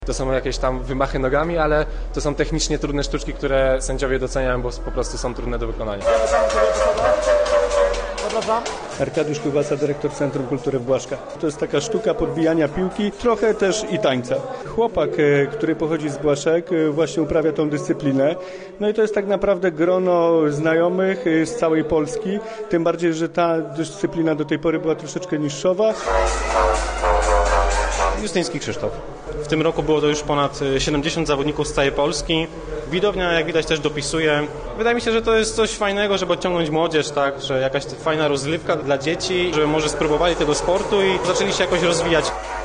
To są jakieś tam wymachy nogami, ale to są technicznie trudne sztuczki, które sędziowie doceniają, bo po prostu są trudne do wykonania. Arkadiusz Kubasa, dyrektor Centrum Kultury w Błaszkach. To jest taka sztuka podbijania piłki, trochę też i tańca. Chłopak, który pochodzi z Błaszek, właśnie uprawia tą dyscyplinę. No i to jest tak naprawdę grono znajomych z całej Polski, tym bardziej, że ta dyscyplina do tej pory była troszeczkę niższowa. Justyński Krzysztof. W tym roku było to już ponad 70 zawodników z całej Polski. Widownia, jak widać, też dopisuje. Wydaje mi się, że to jest coś fajnego, żeby odciągnąć młodzież, tak, że jakaś fajna rozrywka dla dzieci, żeby może spróbowali tego sportu i zaczęli się jakoś rozwijać.